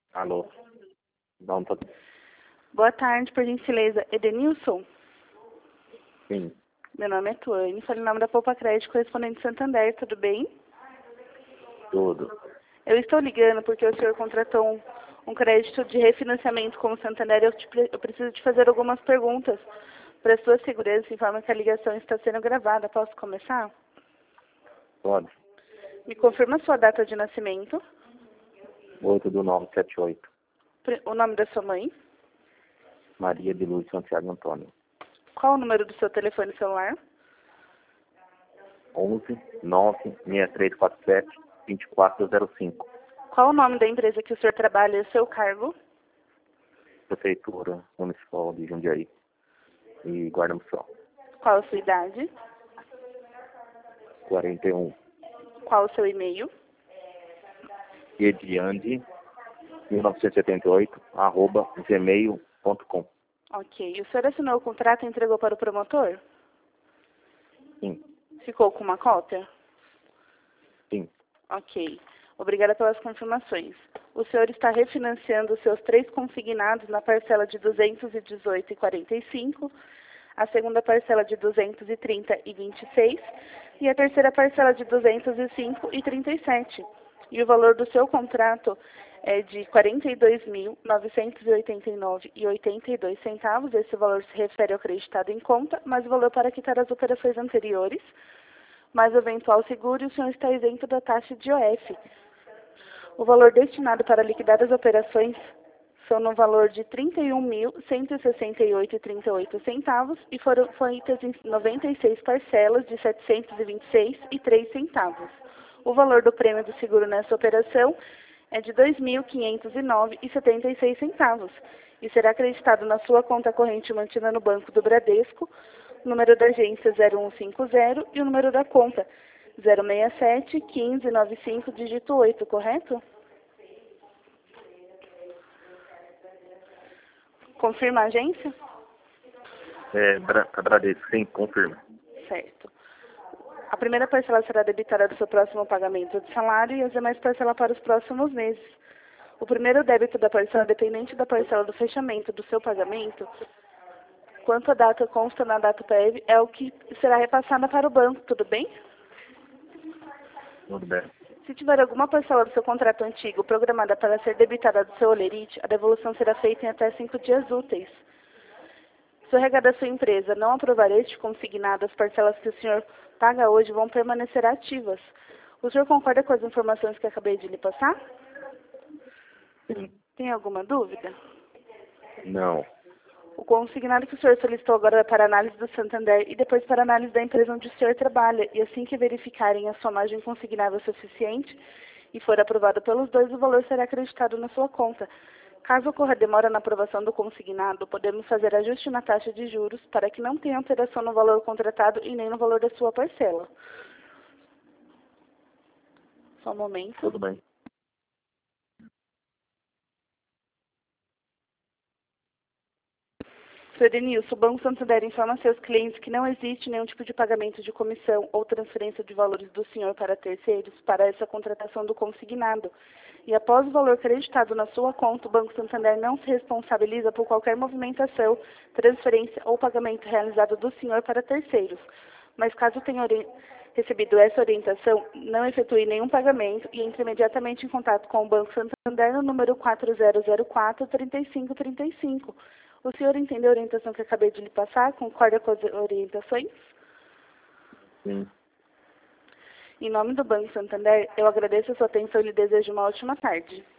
Alô. Não, tá... Boa tarde, por gentileza. Edenilson? Sim. Meu nome é Tuane, falo em nome da Poupa Crédito, correspondente Santander, tudo bem? Tudo. Eu estou ligando porque o senhor contratou um crédito de refinanciamento com o Santander. Eu preciso te fazer algumas perguntas para sua segurança, informa que a ligação está sendo gravada. Posso começar? Pode. Me confirma a sua data de nascimento, 8/9/78. o nome da sua mãe, Maria de Luz Santiago Antônio. qual o número do seu telefone celular, 11-96347-2405. qual o nome da empresa que o senhor trabalha e o seu cargo, Prefeitura Municipal de Jundiaí e Guarda Municipal. qual a sua idade, 41. qual o seu e-mail, ediande1978 @gmail.com. Ok. O senhor assinou o contrato e entregou para o promotor? Sim. Ficou com uma cópia? Sim. Ok. Obrigada pelas confirmações. O senhor está refinanciando os seus 3 consignados na parcela de 218,45, a segunda parcela de 230,26 e a terceira parcela de 205,37. E o valor do seu contrato é de R$ 42.989,82 . Esse valor se refere ao acreditado em conta, mas o valor para quitar as operações anteriores, mais o eventual seguro, e o senhor está isento da taxa de IOF. O valor destinado para liquidar as operações são no valor de R$ 31.168,38 e foram feitas em 96 parcelas de R$ 726,03. O valor do prêmio do seguro nessa operação é de R$ 2.509,76 e será acreditado na sua conta corrente mantida no Banco do Bradesco, número da agência 0150 e o número da conta 067-1595, dígito 8, correto? Confirma a agência? Agradeço. Sim, confirma. Certo. A primeira parcela será debitada do seu próximo pagamento de salário e as demais parcelas para os próximos meses. O primeiro débito da parcela, dependente da parcela do fechamento do seu pagamento, quanto a data consta na data prévia, é o que será repassada para o banco, tudo bem? Tudo bem. Se tiver alguma parcela do seu contrato antigo programada para ser debitada do seu olerite, a devolução será feita em até 5 dias úteis. Se o RH da sua empresa não aprovar este consignado, as parcelas que o senhor paga hoje vão permanecer ativas. O senhor concorda com as informações que acabei de lhe passar? Sim. Tem alguma dúvida? Não. O consignado que o senhor solicitou agora é para análise do Santander e depois para análise da empresa onde o senhor trabalha. E assim que verificarem a sua margem consignável suficiente e for aprovado pelos dois, o valor será acreditado na sua conta. Caso ocorra demora na aprovação do consignado, podemos fazer ajuste na taxa de juros para que não tenha alteração no valor contratado e nem no valor da sua parcela. Só um momento. Tudo bem. Sr. Edenilson, o Banco Santander informa a seus clientes que não existe nenhum tipo de pagamento de comissão ou transferência de valores do senhor para terceiros para essa contratação do consignado. E após o valor creditado na sua conta, o Banco Santander não se responsabiliza por qualquer movimentação, transferência ou pagamento realizado do senhor para terceiros. Mas caso tenha recebido essa orientação, não efetue nenhum pagamento e entre imediatamente em contato com o Banco Santander no número 4004-3535. O senhor entendeu a orientação que acabei de lhe passar? Concorda com as orientações? Sim. Em nome do Banco Santander, eu agradeço a sua atenção e lhe desejo uma ótima tarde.